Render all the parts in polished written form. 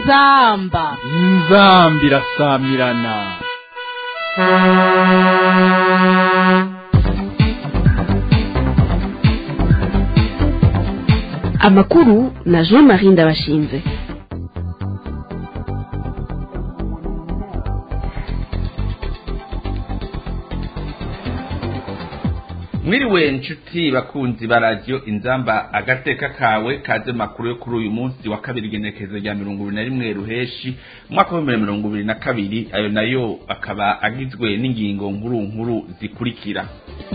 inzamba irasamirana. Amakuru na Jean-Marie Ndabashinze. Mwiriwe nshuti bakunzi ba radio Inzamba agateka kawe kaze makuru yo kuri uyu munsi wa kabiri genekezo rya 21 ruheshi mwaka wa 2022 ayo nayo akaba agizwe n'ingingo nkuru zikurikira.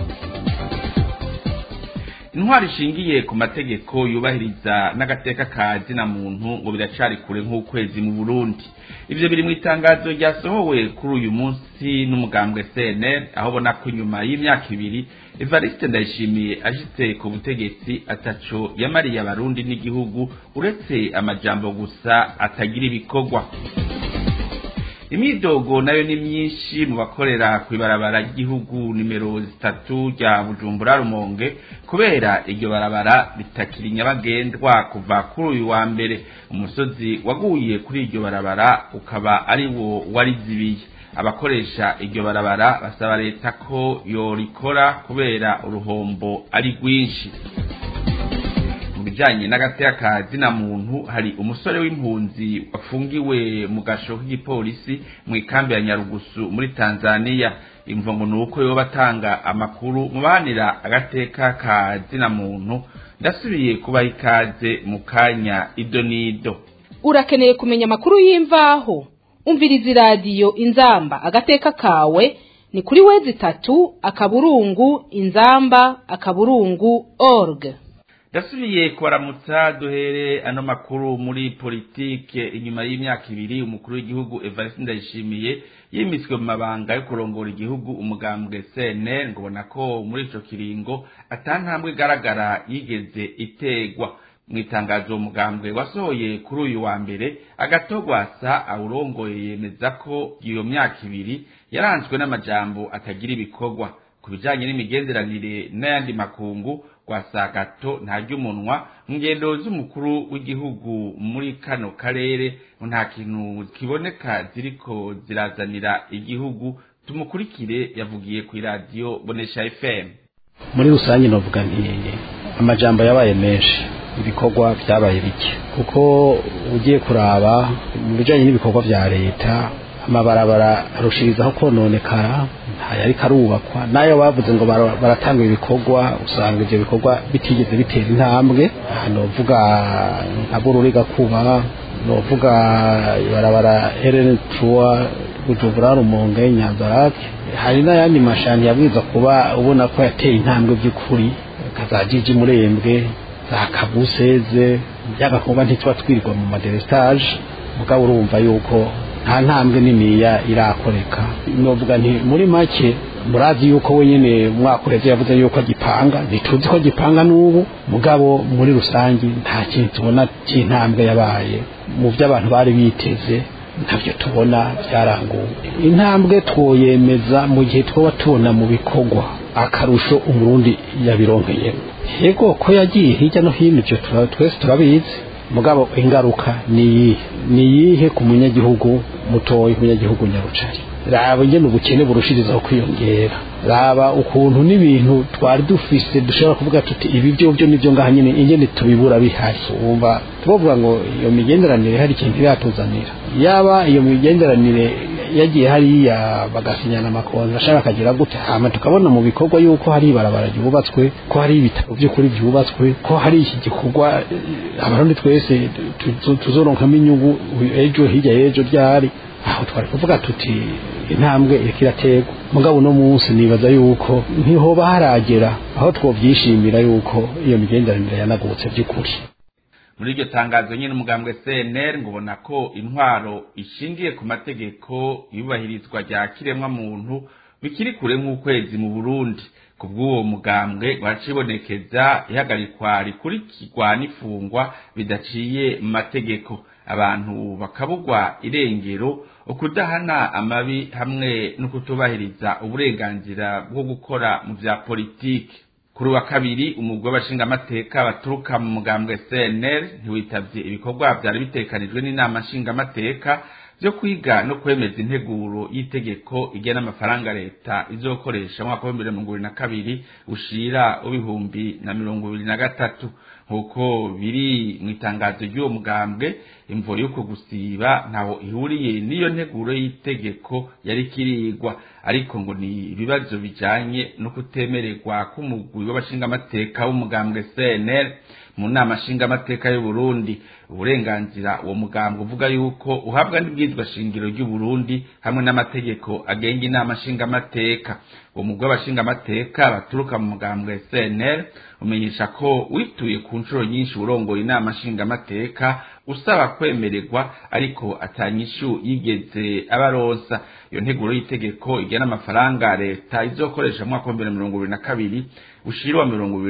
Intwari ishingiye ku mategeko yubahiriza n'agateka kazi na muntu ngo biracari kure nk'ukwezi mu Burundi. Ivyo biri mu itangazo ryasohowe kuri uyu munsi n'umugambwe CNL aho bona ko nyuma y'imyaka ibiri Evariste Ndayishimiye ashitse ku butegetsi ataco yamariye abarundi n'igihugu uretse amajambo gusa atagira ibikorwa. Imidogo nayo ni myinshi mu bakorera kwibarabara ry'igihugu nimero 3 rya Bujumbura Rumonge kubera iryo barabara bitakiri nyabagendwa kuva kuri uyu wa mbere. Umusozi waguye kuri iryo barabara ukaba ari wo warizibiye. Abakoresha iryo barabara basaba leta ko yorikora kubera uruhombo ari rwinshi. Bijanye n'agateka kazi na muntu hari umusore w'impunzi wafungiwe mu gasho k'igipolisi mu ikambi ya Nyarugusu muri Tanzania. Imvongo nuko yo batanga amakuru mubanira agateka kazi na muntu. Ndasubiye kuba ikaze mu kanya idonido. Urakeneye kumenya amakuru y'imvaho? Umviriza radio Inzamba agateka kawe ni kuri wezi 3 akaburungu inzamba akaburungu org. Dasubiye kwaramutsa duhere ano makuru muri politike. Inyuma y'imyaka ibiri umukuru w'igihugu Evariste Ndayishimiye yimiswe mu mabanga yo kurongora igihugu umugambwe CNL ngobona ko muri ico kiringo atantambwe garagara yigeze itegwa. Mwitangazo umugambwe wasohoye kuri uyu wa mbere agatogwasa awurongoye yemeza ko iyo myaka ibiri yaranzwe n'amajambo atagira ibikorwa. Kubijanye n'imigenderanire n'ayandi makungu Gwasagato ntaryo umunwa ngendo z'umukuru w'igihugu muri kano karere nta kintu kiboneka ziriko zirazanira igihugu. Tumukurikire yavugiye ku radio Bonesha FM. Muri rusange novuga nti amajambo yabaye menshi, ibikorwa byabaye bike kuko ugiye kuraba mu bijanye n'ibikorwa vya leta amabarabara arushirizaho kononekara ntayari karubakwa nayo bavuze ngo baratanga ibikorwa usanga ivyo bikorwa bitigeze bitera intambwe. Novuga nka Bururiga kuba novuga barabara RN3 Bujumbura Rumonge Nyanzarake hari n'ayandi mashani yabwiza kuba ubona ko yateye intambwe by'ukuri kazajiji murembwe za Kabuseze byagakorwa ntitwa twirirwa mu maderestage mugabo urumva yuko nta ntambwe niniya irakoreka. Novuga nti muri make murazi yuko wenyene mwakoreze yavuze yuko agipanga ntituzi ko agipanga n'ubu mugabo muri rusangi nta kintu tubona cy'intambwe yabaye mu by'abantu bari biteze ntavyo tubona byaranguye. Intambwe twoyemeza mu gihe twoba tubona mu bikorwa akarusho umurundi yabironkeye. Yego ko yagiye hirya no hino ibyo twese turabizi mugabo ingaruka ni yihe ku munyagihugu mutoyi munyagihugu nyarucari. Raba ngene ubukene burushirizaho kwiyongera, raba ukuntu n'ibintu twari dufise dushobora kuvuga tuti ibi byo nivyo ngaha nyene ingene tubibura bihari. Umva tuvuga ngo iyo migenderanire hari ikintu yatuzanira, yaba iyo migenderanire yagiye hariya bagasinyana amakontra ashaka kagira gute hama tukabona mu bikorwa yuko hari barabara yubatswe, ko hari ibitabo by'ukuri byubatswe, ko hari iki gikorwa abarundi twese tuzoronkamo inyungu ejo hirya y'ejo ryari. Aho twari kuvuga tuti intambwe ikirategwa mugabo no munsi nibaza yuko ntiho baragera aho twovyishimira yuko iyo migenderanire yanagutse by'ukuri. Muri iryo tangazo nyene umugambwe CNL ngubona ko intwaro ishingiye ku mategeko yubahirizwa rya kiremwa muntu bikiri kure nk'ukwezi mu Burundi. Kubw'uwo mugambwe wacibonekeza ihagarikwa rikurikirwa n'ifungwa bidaciye mu mategeko, abantu bakabugwa irengero, ukudahana amabi hamwe no kutubahiriza uburenganzira bwo gukora mu vya politiki. kuri wa kabiri umugwi w'abashingamateka baturuka mu mugambwe CNL ntiwitavye ibikorwa vyari bitekanijwe n'inama nshingamateka byo kwiga no kwemeza integuro y'itegeko igena amafaranga leta izokoresha mu mwaka wa 2022 ushira ubihumbi na 2023 nkuko biri mu itangazo ry'uwo mugambwe. Imvo yuko gusiba ntaho ihuriye niyo nteguro y'itegeko yari kirigwa, ariko ngo ni ibibazo bijanye no kutemererwa k'umugwi w'abashingamateka w'umugambwe CNL mu nama nshingamateka y'u Burundi. Uburenganzira uwo mugambwe uvuga yuko uhabwa n'ibwirizwa shingiro ry'u Burundi hamwe n'amategeko agenga inama nshingamateka. Uwo mugwi w'abashingamateka baturuka mu mugambwe CNL umenyesha ko wituye ku nshuro nyinshi urongoye inama nshingamateka usaba kwemererwa, ariko atanyishu yigeze abaronsa. Iyo nteguro y'itegeko igena amafaranga leta izokoresha mu mwaka wa 2022 ushira wa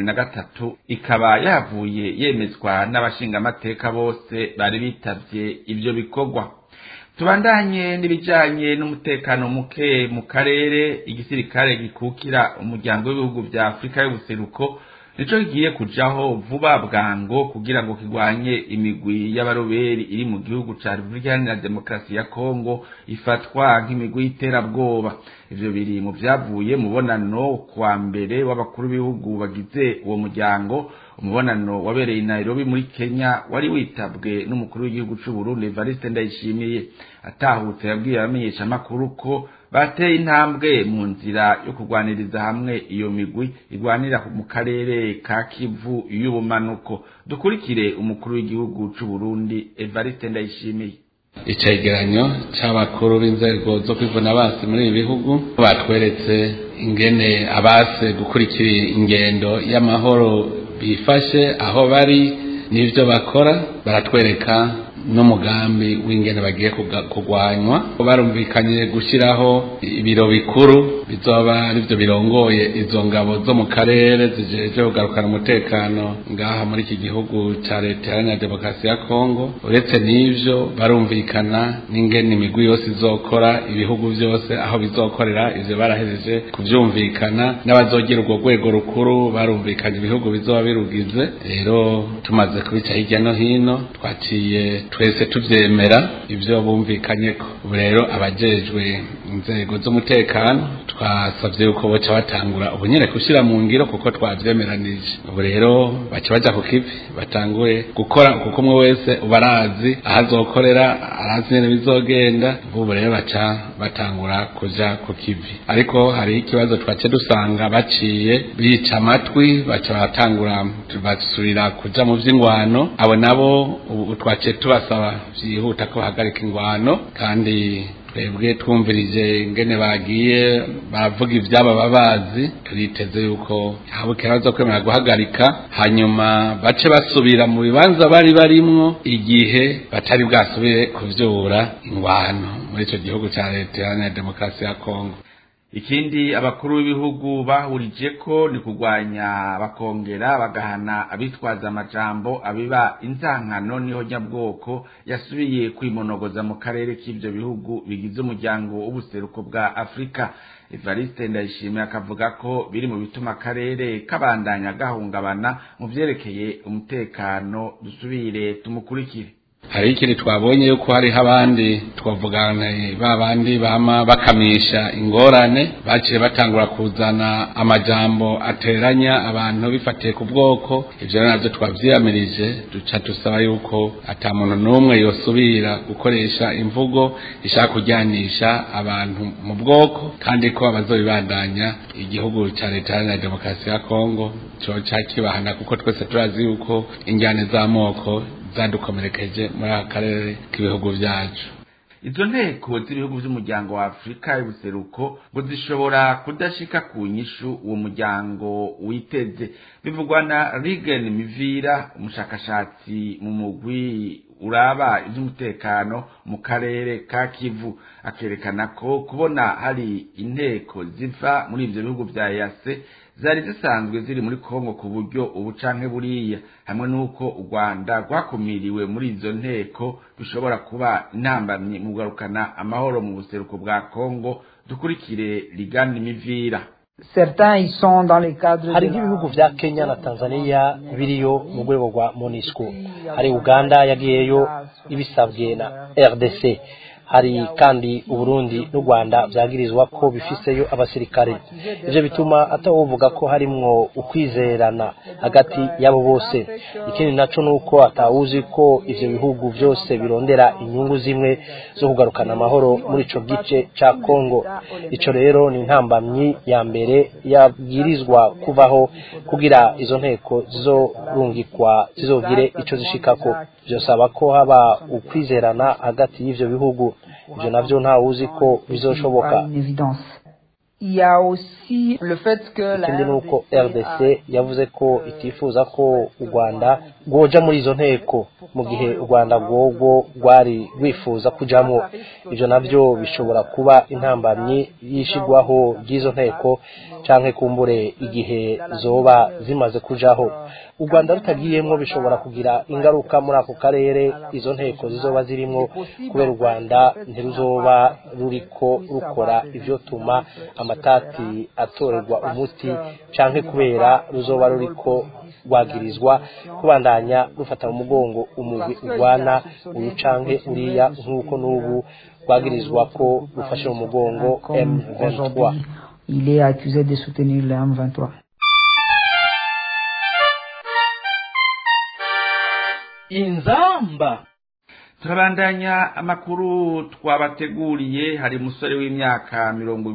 2023 ikaba yavuye yemezwa n'abashingamateka bose bari bitavye ivyo bikorwa. Tubandanye n'ibijanye n'umutekano muke mu karere. Igisirikare gikukira umuryango w'ibihugu vya Afrika y'ubuseruko nico kigiye kujaho vuba bwango kugira ngo kigwanye imigwi y'abaroberi iri mu gihugu ca Repubulika Iharanira Demokarasi ya Kongo ifatwa nk'imigwi y'iterabwoba. Ivyo biri mu vyavuye mubonano kwa mbere w'abakuru b'ibihugu bagize uwo muryango. Umubonano wabereye i Nairobi muri Kenya wari witabwe n'umukuru w'igihugu c'u Burundi Evariste Ndayishimiye. Atahutse yabwiye abamenyesha makuru ko bateye intambwe mu nzira yo kurwaniriza hamwe iyo migwi igwanira mu karere ka Kivu y'ubumanuko. Dukurikire umukuru w'igihugu c'u Burundi Evariste Ndayishimiye. Icegeranyo c'abakuru b'inzego zo kwivuna abasi muri ibi bihugu batweretse ingene abase gukurikira ingendo y'amahoro bifashe aho bari n'ivyo bakora. Baratwereka n'umugambi w'ingene bagiye kugwanywa. Barumvikanye gushiraho ibiro bikuru bizoba arivyo birongoye izo ngabo zo mu karere zijeje kugarukana umutekano ngaha muri iki gihugu ca Leta Iharanira Demokarasi ya Kongo. Uretse n'ivyo barumvikana n'ingene imigwi yose izokora, ibihugu vyose aho bizokorera ivyo barahejeje kuvyumvikana. N'abazogira urwo rwego rukuru barumvikanye ibihugu bizoba birugize. Rero tumaze kubica hirya no hino twaciye twese tuvyemera ivyo bumvikanyeko. Ubu rero abajejwe inzego z'umutekano twasavye yuko boca batangura ubunyene kushira mu ngiro kuko twavyemeranije. Ubu rero baca baja ku kivi batanguye gukora kuko umwe wese ubarazi ahazokorera arazi nyene bizogenda. Ubu rero baca batangura kuja ku kivi, ariko hari ikibazo twace dusanga baciye bica amatwi baca batangura basubira kuja mu vy'ingwano. Abo nabo twace tubasaba vyihuta ko hagarika ingwano, kandi twebwe twumvirije ingene bagiye baravuga ivyaba babazi. Turiteze yuko habukera bazokwemera guhagarika, hanyuma bace basubira mu bibanza bari barimwo igihe batari bwasubire kuvyura ingwano muri ico gihugu ca Leta Iharanira Demokarasi ya Kongo. Ikindi abakuru b'ibihugu bahurije ko ni kugwanya bakongera bagahana abitwaza amajambo abiba inzankano niho nyabwoko yasubiye kwimonogoza mu karere k'ivyo bihugu bigize umuryango w'ubuseruko bwa Afrika. Evariste Ndayishimiye akavuga ko biri mu bituma akarere kabandanya gahungabana mu vyerekeye umutekano. Dusubire tumukurikire. Hari ikindi twabonye yuko hari abandi twavugana babandi bama bakamisha ingorane, baciye batangura kuzana amajambo ateranya abantu bifatiye ku bwoko. Ivyo navyo twavyiyamirije, duca dusaba yuko ata muntu n'umwe yosubira gukoresha imvugo ishaka kujyanisha abantu mu bwoko, kandi ko abazobibandanya igihugu ca Leta Iharanira Demokarasi ya Kongo coca kibahana, kuko twese turazi yuko injyane z'amoko zadukomerekeje muri akarere k'ibihugu vyacu. Izo nteko z'ibihugu vy'umuryango wa Afrika y'ubuseruko ngo zishobora kudashika ku nyishu uwo muryango witeze. Bivugwa na Rigen Mivira, umushakashatsi mu mugwi uraba ivy'umutekano mu karere ka Kivu, akerekana ko kubona hari inteko ziva muri ivyo bihugu vya EAC zari zisanzwe ziri muri Kongo ku buryo ubu canke buriya, hamwe nuko u Rwanda rwakumiriwe muri izo nteko bishobora kuba intambamye mu kugarukana amahoro mu buseruko bwa Kongo. Dukurikire Ligani Mivira. hari nk'ibihugu vya Kenya na Tanzania biriyo mu rwego rwa MONUSCO, hari Uganda yagiyeyo ibisabwe na RDC, hari kandi Uburundi n'u Rwanda vyagirizwa ko bifiseyo abasirikare. Ivyo bituma atawovuga ko harimwo ukwizerana hagati yabo bose. Ikindi naco nuko atawuzi ko ivyo bihugu vyose birondera inyungu zimwe zo kugarukana amahoro muri ico gice ca Kongo. Ico rero ni intambamyi ya mbere yabwirizwa kuvaho kugira izo nteko zizorungikwa zizogire ico zishikako. Vyosaba ko haba ukwizerana hagati y'ivyo bihugu. Ivyo navyo nta uzi ko bizoshoboka. Ikindi nuko RDC yavuze ko itifuza ko u Rwanda rwoja muri izo nteko mu gihe u Rwanda rwogo rwari rwifuza kujamwo. Ivyo navyo bishobora kuba intambamyi yishigwaho ry'izo nteko canke kumbure igihe zoba zimaze kujaho. U Rwanda rutagiyemwo bishobora kugira ingaruka muri ako karere izo nteko zizoba zirimwo, kubera u Rwanda ntiruzoba ruriko rukora ivyo tuma amatati atorerwa umuti, canke kubera ruzoba ruriko rwagirizwa kubandanya rufata mu mugongo umugwi urwana uyu canke uriya, nk'uko n'ubu rwagirizwa ko rufashe mu mugongo M23. Il est accusé de soutenir le M23. Inzamba. Turabandanya amakuru twabateguriye. Hari umusore w'imyaka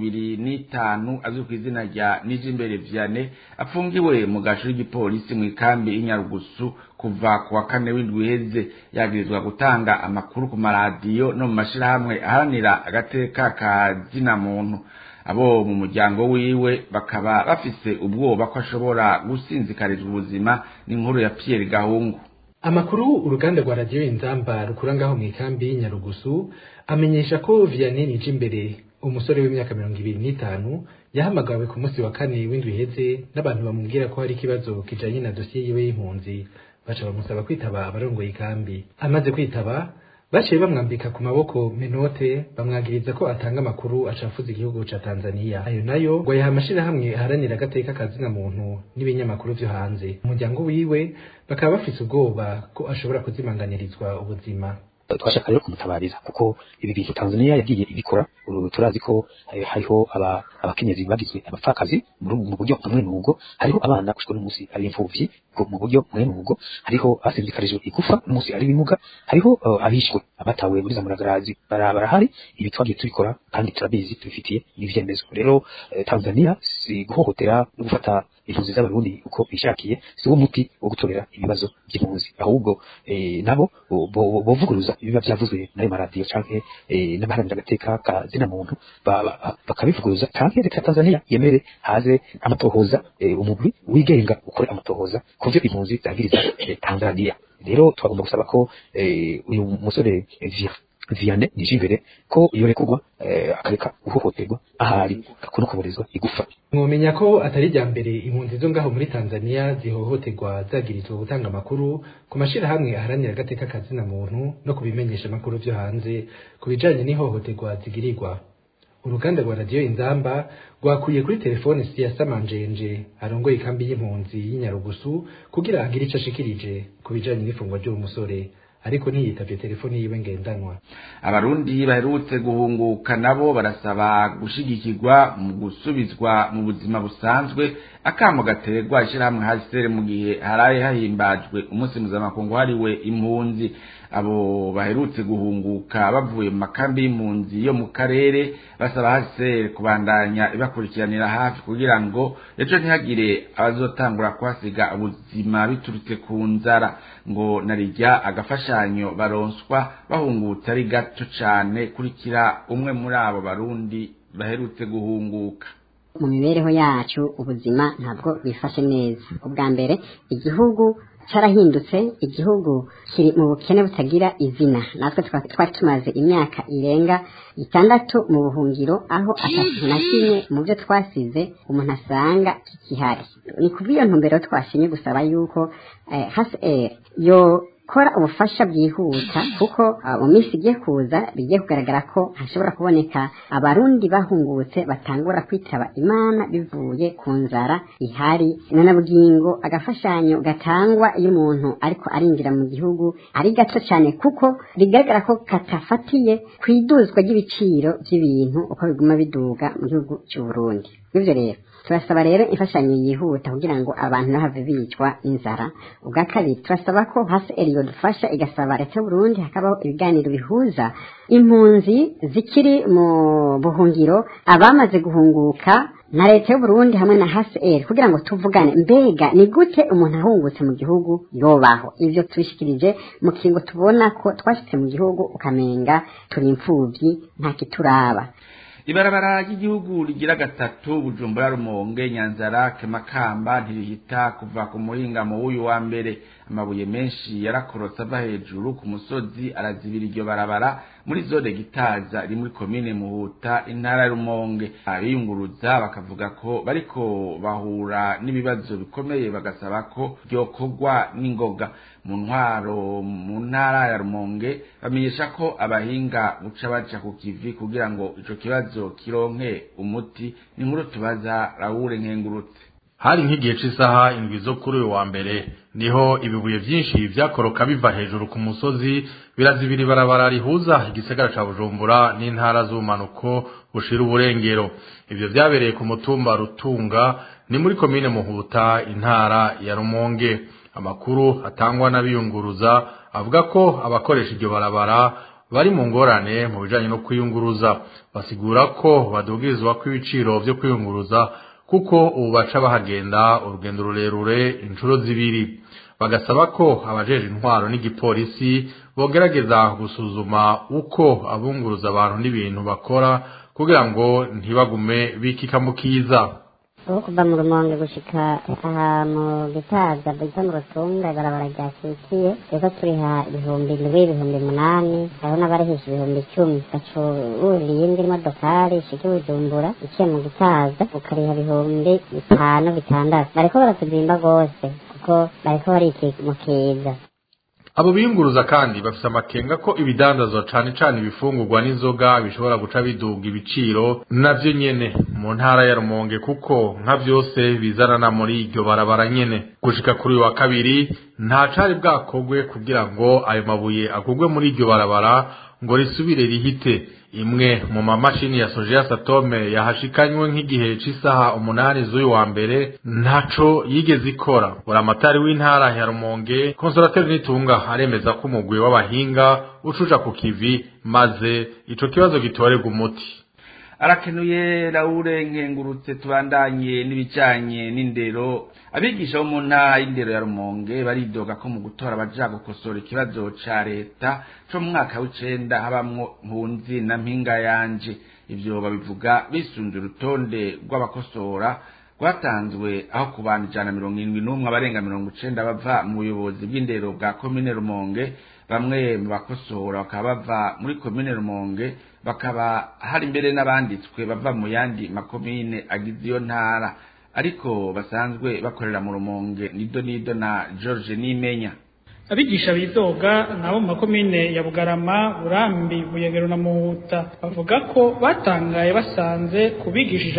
25 azwi ku izina rya Nijimbere Vianney afungiwe mu gasho y'igipolisi mu ikambi y'Inyarugusu kuva ku wa 4 w'indwi iheze, yagirizwa gutanga amakuru ku maradiyo no mu mashirahamwe aharanira agateka ka zina muntu. Abo mu muryango wiwe bakaba bafise ubwoba ko ashobora gusinzikarizwa ubuzima. N'inkuru ya Pierre Gahungu. Amakuru uruganda rwa radio Inzamba rukurangaho mu ikambi y'Inyarugusu amenyesha ko Vianney Nijimbere, umusore w'imyaka 25, yahamagawe ku munsi wa 4 w'indwi iheze n'abantu bamubwira ko hari ikibazo kijanye na dossier yiwe y'impunzi. Baca bamusaba kwitaba abarongoye ikambi. Amaze kwitaba, baciye bamwambika ku maboko menote, bamwagiriza ko atanga amakuru acafuza igihugu ca Tanzania. Ayo nayo ngo yaha amashirahamwe aharanira agateka kazina muntu n'ibinyamakuru vyo hanze. Umuryango wiwe bakaba bafise ubwoba ko ashobora kuzimanganirizwa ubuzima. Twashaka rero kumutabariza kuko ibi bintu Tanzania yagiye ibikora. Turazi ko hariho abakenyezi bagizwe abapfakazi mu buryo bumwe n'ubwo, hariho abana kushwe n'umunsi ari imfuvyi mu buryo bumwe n'ubwo, hariho asindikarije igufa n'umunsi ari bimuga, hariho abishwe abatawe muri zamuragarazi barahari. Ibi twagiye tubikora kandi turabizi, tubifitiye n'ivyemezo. Rero Tanzania si guhohotera no gufata impunzi z'abarundi uko bishakiye, si wo muti wo gutorera ibibazo by'impunzi, ahubwo nabo bovuguruza ibiba byavuzwe n'ayo maradiyo canke n'abaharanira agateka ka zina muntu bakabivuguruza, canke reka Tanzania yemere haze amatohoza, umugwi wigenga ukore amatohoza kuvyo impunzi zagiriza Tanzania. Rero twagomba gusaba ko uyu musore Vianney Nijimbere ko yorekurwa akareka guhohoterwa ahari no kuburizwa igufa. Mwomenya ko atari rya mbere impunzi zo ngaho muri Tanzania zihohoterwa zagirizwa gutanga amakuru ku mashirahamwe aharanira agateka kazina muntu no kubimenyesha amakuru vyo hanze kubijanye n'ihohoterwa zigirirwa. Uruganda rwa radio Inzamba rwakuye kuri telefone Siasa Manjenje arongoye ikambi y'impunzi y'Inyarugusu kugira agire ico ashikirije kubijanye n'ifungwa ry'uwo musore, ariko ntiyitavye telefoni yiwe ngendanwa. Abarundi baherutse guhunguka nabo barasaba gushigikirwa mu gusubizwa mu buzima busanzwe. Akamo gaterwa ishirahamwe HCR mu gihe haraye hahimbajwe umunsi mpuzamakungu hariwe impunzi. Abo baherutse guhunguka bavuye mu makambi y'impunzi yo mu karere basaba HCR kubandanya ibakurikiranira hafi kugira ngo ejo ntihagire abazotangura kwasiga ubuzima biturutse ku nzara, ngo narijya agafashanyo baronswa bahungutse ari gato cane. Kurikira umwe muri abo barundi baherutse guhunguka. Mu mibereho yacu ubuzima ntabwo bifashe neza. Ubwa mbere igihugu carahindutse, igihugu kiri mu bukene butagira izina. Natwe twari tumaze imyaka irenga 6 mu buhungiro, aho atatu na kimwe mu byo twasize umuntu asanga kikihari. Ni kubiyo ntumbero twashinye gusaba yuko HCR yo kora ubufasha bwihuta kuko mu minsi igiye kuza bigiye kugaragara ko hashobora kuboneka abarundi bahungutse batangura kwitaba Imana bivuye ku nzara ihari none bugingo agafashanyo gatangwa iyo umuntu ariko arinjira mu gihugu ari gato cyane kuko bigaragara ko katafatiye kwiduzwa ry'ibiciro by'ibintu uko biguma biduga mu gihugu cy'u Burundi. Ivyo rero turasaba rero imfashanyo yihuta kugira ngo abantu bahave bicwa inzara. Ubwa kabiri turasaba ko hasi eriyo dufasha igasaba leta y'u Burundi hakabaho ibiganiro bihuza impunzi zikiri mu buhungiro abamaze guhunguka na leta y'u Burundi hamwe na HCR kugira ngo tuvugane mbega ni gute umuntu ahungutse mu gihugu yobaho. Ivyo tubishikirije mu kingo tubona ko twashitse mu gihugu ukamenga turi imfuvyi nta kituraba. Ibarabara ry'igihugu rigira gatatu Bujumbura Rumonge Nyanzarake Makamba ntirihita kuva ku muhingamo w'uyu wa mbere. Amabuye menshi yarakorotse ava hejuru ku musozi arazibira iryo barabara muri zone Gitaza iri muri komine Muhuta intara Rumonge. Abiyunguruza bakavuga ko bariko bahura n'ibibazo bikomeye bagasaba ko ryokorwa n'ingoga. Mu ntwaro mu ntara ya Rumonge bamenyesha ko abahinga buca baca ku kivi kugira ngo ico kibazo kironke umuti. Ni nkuru tubaza Raoul Nkengurutse. Hari nk'igihe c'isaha indwi zo kuri uyu wa mbere niho ibibuye vyinshi vyakoroka biva hejuru ku musozi birazibira ibarabara rihuza igisagara ca Bujumbura n'intara z'ubumanuko bushira uburengero. Ivyo vyabereye ku mutumba Rutunga ni muri komine Muhuta intara ya Rumonge. Amakuru atangwa n'abiyunguruza avuga ko abakoresha iryo barabara bari mu ngorane mu bijanye no kwiyunguruza. Basigura ko badugirizwa kw'ibiciro vyo kwiyunguruza kuko ubu baca bahagenda urugendo rurerure inshuro zibiri. Bagasaba ko abajeje intwaro n'igipolisi bogerageza gusuzuma uko abunguruza abantu n'ibintu bakora kugira ngo ntibagume bikikamukiza. kuva mu Rumonge gushika aha mu Gitaza bita mu Rutunga ibarabara ryashikiye rero turiha 7,800 hariho n'abarihisha 10,000 gaco uriyindi modokari ishike Bujumbura ikiye mu Gitaza ukariha 5,000-6,000 bariko baratuzimba gose kuko bariko barikimukeza. Abo biyunguruza kandi bafise amakenga ko ibidandazwa cane cane ibifungurwa n'inzoga bishobora guca biduga ibiciro navyo nyene mu ntara ya Rumonge kuko nka vyose bizanana muri iryo barabara nyene. Gushika kuri wa kabiri nta cari bwakogwe kugira ngo ayo mabuye akugwe muri iryo barabara ngo risubire rihite. Imwe mu mamashini ya Sojeya Satome yahashikanywe nk'igihe c'isaha 8 z'uyu wa mbere ntaco yigeze ikora. Buramatari w'intara ya Rumonge Consolateur Nitunga aremeza ko umugwi w'abahinga ucuja ku kivi maze ico kibazo gitorerwa umuti. Arakenuye Raoul Nkengurutse. Tubandanye n'ibijanye n'indero. Abigisha bo mu ntara y'indero ya Rumonge baridoga ko mu gutora baja gukosora ikibazo ca leta co mu mwaka w'icenda habamwo Mpunzi na Mpinga yanje. Ivyo babivuga bisunze urutonde rw'abakosora rwatanzwe aho ku bantu 171 abarenga 90 bava mu buyobozi bw'indero bwa komine Rumonge. Bamwe mu bakosora bakaba bava muri komine Rumonge bakaba hari mbere n'abanditswe bava mu yandi makomine agize iyo ntara ariko basanzwe bakorera mu Rumonge. Nido na George Nimenya. Abigisha bidoga nabo mu makomine ya Bugarama, Burambi, Buyengero na Muhuta bavuga ko batangaye basanze kubigishije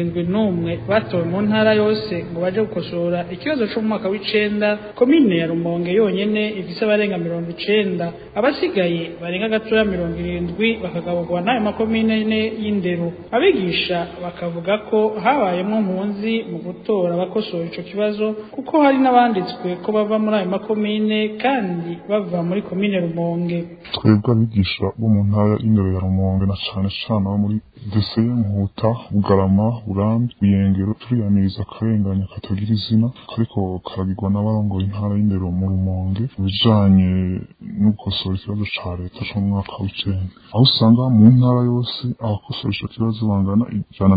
71 batowe mu ntara yose ngo baje gukosora ikibazo cyo mu mwaka w'icenda. Komine ya Rumonge yonyene ifise abarenga 90, abasigaye barenga gatoya 70 bakagaburwa n'ayo makomine y'indero. Abigisha bakavuga ko habayemo Mpunzi mu gutora bakosora ico kibazo kuko hari n'abanditswe ko bava muri ayo makomine kandi bava muri komine Rumonge. Twebwe abigisha bo mu ntara y'indero ya Rumonge na cane cane abo muri Deseye, Muhuta, Bugarama, Burambi, Buyengero turiyamiriza akarenganya katagira izina kariko karagirwa n'abarongoye intara y'indero mu Rumonge bijanye no gukosora ikibazo ca leta co mu mwaka w'icenda, aho usanga mu ntara yose abakosora ico kibazo bangana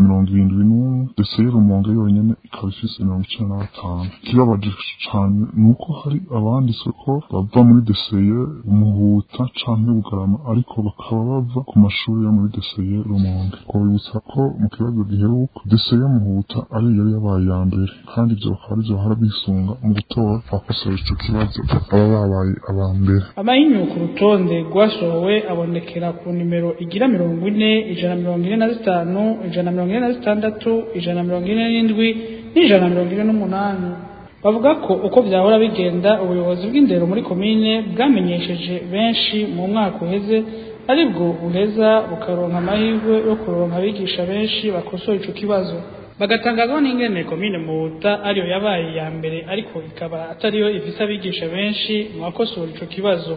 171. Deseye Rumonge yonyene ikaba ifise 95. Ikibabaje cane nuko hari abanditswe ko bava muri Deseye, Muhuta canke Bugarama ariko bakaba bava ku mashuri yo muri Deseye Rumonge. twabibutsa ko mu kibazo giheruka dese ya Muhuta ari yari yabaye ya mbere kandi ibyo bakaba arivyo bahora bisunga mu gutora bakosora ico kibazo aba babaye aba mbere. Amahinyu ku rutonde rwasohowe abonekera ku nimero igira 40, 145, 146, 147 n'ijana bavuga ko uko byahora bigenda ubuyobozi bw'indero muri komine bwamenyesheje benshi mu mwaka uheze aribwo buheza bukaronka amahirwe yo kuronka abigisha benshi bakosora ico kibazo bagatangazwa n'ingene komine Muhuta ariyo yabaye ya mbere ariko ikaba atariyo ifise abigisha benshi mu bakosora ico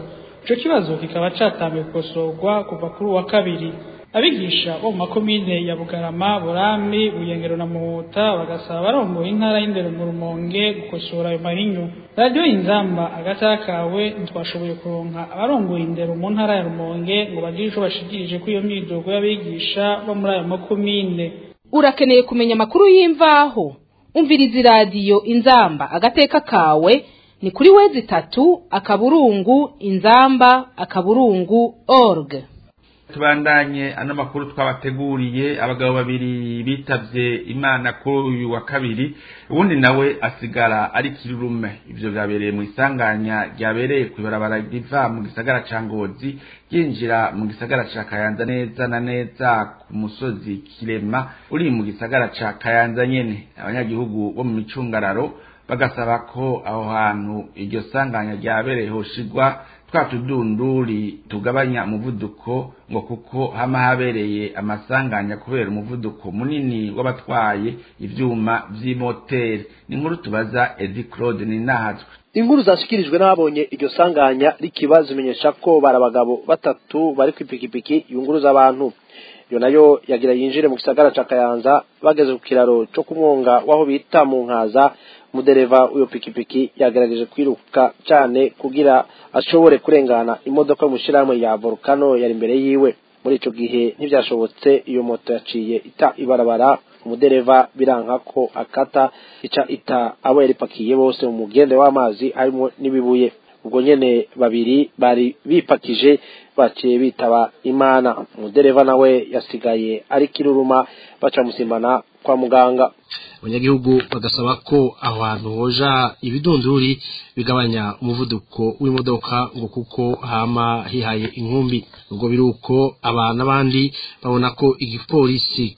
kibazo kikaba catangiye gukosorwa kuva kuri wa kabiri. Abigisha bo mu makomine ya Bugarama, Burambi, Buyengero na Muhuta bagasaba abarongoye intara y'indero mu Rumonge gukosora ayo mahinyu. Radio Inzamba agatakawe ntitwashoboye kuronka abarongoye indero mu ntara ya Rumonge ngo bagire ico bashikirije ko iyo myidogo y'abigisha bo muri ayo makomine. Urakeneye kumenya amakuru y'imvaho? Umviriza radio Inzamba agateka kawe ni kuri wezi 3 akaburungu inzamba akaburungu org. Tubandanye ano makuru twabateguriye. Abagabo babiri bitavye Imana kuri uyu wa kabiri, ubundi nawe asigara ari kirurume. Ivyo byabereye mu isanganya ryabereye kwibarabara riva mu gisagara ca Ngozi yinjira mu gisagara ca Kayanza neza na neza ku musozi Kirema uri mu gisagara ca Kayanza nyene. Abanyagihugu bo mu micungararo bagasaba ko aho hantu iryo sanganya ryabereye hoshigwa twatudunduri tugabanya umuvuduko ngo kuko hama habereye amasanganya kubera umuvuduko munini w'abatwaye ivyuma vy'imoteri. Ni nkuru tubaza Edi Claude Ninahazwe. Inkuru zashikirijwe n'ababonye iryo sanganya rikibazo menyesha ko barabagabo batatu bari kwipikipiki yunguruza abantu. Yo nayo yagira yinjire mu gisagara ca Kayanza bageze ku kiraro cyo kumwonga waho bita mu Nkaza. Mudereva uyo pikipiki yagerageje kwiruka cyane kugira ashobore kurengana imodoka y'umushiramwe ya Volcano yari imbere yiwe. Muri ico gihe ntivyashobotse, iyo moto yaciye ita ibarabara. Umudereva biranka ko akata ica ita abo yaripakiye bose mu mugende w'amazi harimo nibibuye. Ubwo nyene babiri bari bipakije baciye bitaba Imana. Umudereva nawe yasigaye ari kiruruma baca musimbana kwa muganga. Abanyagihugu bagasaba ko aho hantu hoja ibidunduri bigabanya umuvuduko w'imodoka ngo kuko hama hihaye inkumbi. Ubwo biruko abana bandi babona ko igipolisi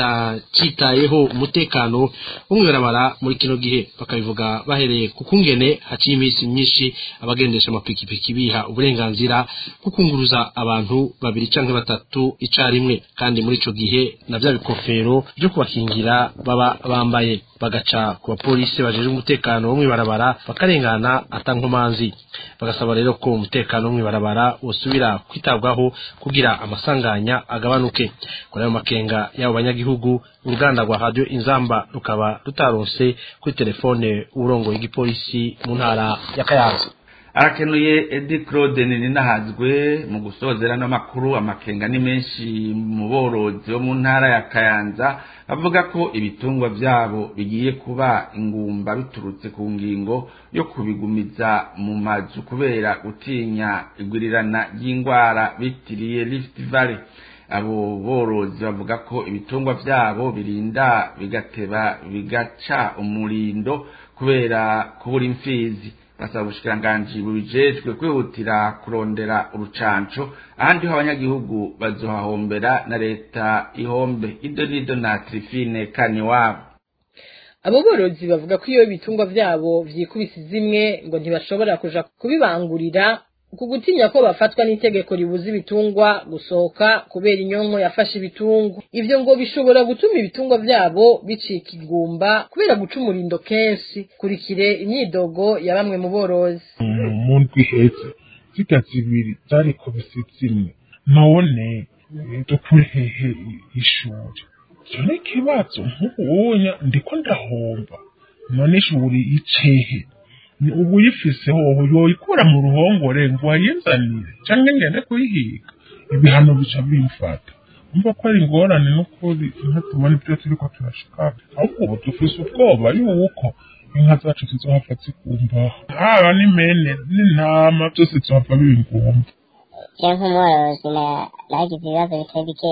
citayeho umutekano w'umwibarabara muri kino gihe, bakabivuga bahereye kukungene haciye iminsi myinshi abagendesha amapikipiki biha uburenganzira kukunguruza abantu babiri canke batatu icarimwe, kandi muri ico gihe na vya bikofero byo kubakingira baba bambaye bagaca ku bapolisi bajeje umutekano wo mwibarabara bakarengana atankomanzi. Bagasaba rero ko umutekano wo mwibarabara usubira kwitabwaho kugira amasanganya agabanuke. Kuri ayo makenga y'abo banyagihugu, uruganda rwa Radio Inzamba rukaba rutaronse kuri telefone urongoye igipolisi mu ntara ya Kayanza. Arakenuye Edi Claude Ninahazwe. Mu gusozera n'amakuru, amakenga ni menshi mu borozi bo mu ntara ya Kayanza bavuga ko ibitungwa byabo bigiye kuba ingumba biturutse ku ngingo yo kubigumiza mu mazu kubera gutinya igwirirana y'ingwara bitiriye Rift Valley. Abo borozi bavuga ko ibitungwa byabo birinda bigateba bigaca umurindo kubera kubura imfizi. Basaba ubushikiranganji bubijejwe kwihutira kurondera urucanco ahandi ho abanyagihugu bazohahombera na leta ihombe. Idonido na Trifine Kaniwabo. Abo borozi bavuga ko iyo bitungwa vyabo vyikubise zimwe ngo ntibashobora kuja kubibangurira kugutinya ko bafatwa n'itegeko ribuza ibitungwa gusohoka kubera inyonko yafashe ibitungwa. Ivyo ngo bishobora gutuma ibitungwa vyabo bicika igumba kubera guca umurindo kenshi. Kurikire imyidogo ya bamwe mu borozi. Mu ndwi iheze zirya zibiri zariko bisizimwe, none dukure hehe ishuri? Cyane kibazo nk'ubunya ndiko ndahomba, none ishuri icehe? Ubu yifise hoho yoyikura mu ruhongore ngo ayinzanire canke ngende kuyihiga, ibihano bica bimfata. Umva ko ari ingorane n'ukuri ntatubona ibyo turiko turashika, ahubwo ubu dufise ubwoba yuko inka zacu zizohava zigumba, haba n'imene n'intama byose zizohava bingumba. Nk'umworozi nagize ibibazo bitari bikeya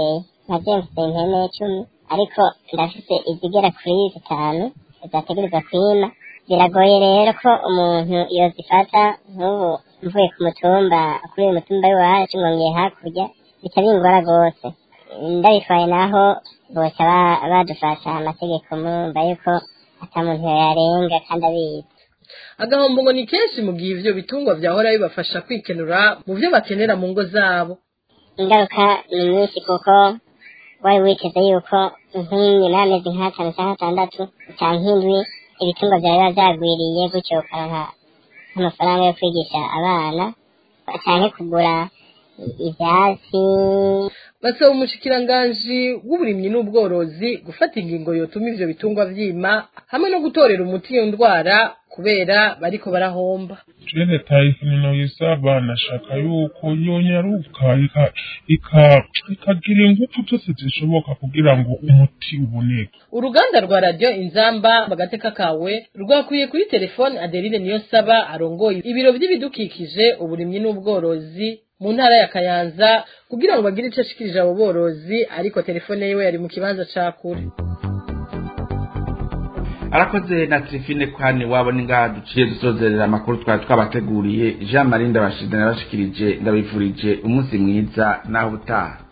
nka James impene 10 ariko ndafise izigera kuri 5 zategerezwa kwima. Biragoye rero ko umuntu yozifata nk'ubu mvuye ku mutumba kuri uyu mutumba w'iwacu ngongeye hakurya bitabingora rwose. Ndabitwaye naho boca badufasha amategeko mumva yuko ata muntu yarenga kandi abizi. Agahombo ngo ni kenshi mu gihe ivyo bitungwa vyahora bibafasha kwikenura mu vyo bakenera mu ngo zabo. Ingaruka ni nyinshi kuko wari witeze yuko nk'inyuma y'amezi nk'atanu cyangwa 6 canke indwi ibitungwa vyawe vyagwiriye gutyo ukaronka amafaranga yo kwigisha abana canke kugura ivyatsi. Basaba umushikiranganji w'uburimyi n'ubworozi gufata ingingo yotuma ivyo bitungwa vyima hamwe no gutorera umuti iyo ndwara kubera bariko barahomba. Jene tayifino yisaba nashaka yuko yonyaruka ikagira ingufu zose zishoboka kugira ngo umuti uboneke. Uruganda rwa radio Inzamba bagateka kawe rwakuye kuri telefone Adeline Niyonsaba arongoye ibiro by'ibidukikije uburimyi n'ubworozi mu ntara ya Kayanza kugira ngo bagire ico ashikirije abo borozi ariko telefone yiwe yari mu kibanza ca kure. Arakoze na Trifine kwani wabo ninga duciye dusozerera amakuru twabateguriye. Jean Marie Ndabashidana bashikirije ndabifurije umunsi mwiza naho utaha.